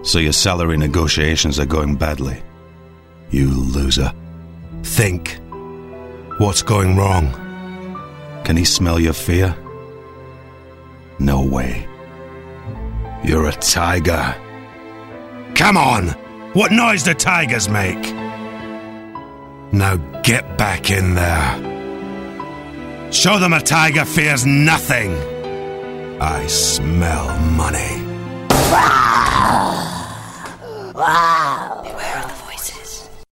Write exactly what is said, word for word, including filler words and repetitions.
So your salary negotiations are going badly. You loser. Think. What's going wrong? Can he smell your fear? No way. You're a tiger. Come on! What noise do tigers make? Now get back in there. Show them a tiger fears nothing. I smell money. Wow.